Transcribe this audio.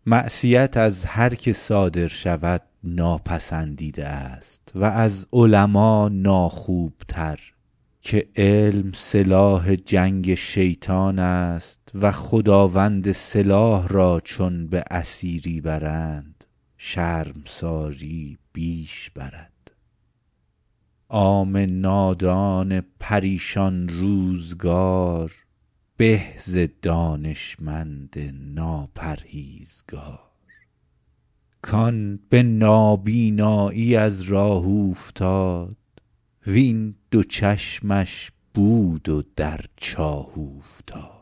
معصیت از هر که صادر شود ناپسندیده است و از علما ناخوبتر، که علم سلاح جنگ شیطان است و خداوند سلاح را چون به اسیری برند شرمساری بیش برد. عام نادان پریشان روزگار، به ز دانشمند ناپرهیزگار. کان به نابینایی از راه اوفتاد، وین دو چشمش بود و در چاه اوفتاد.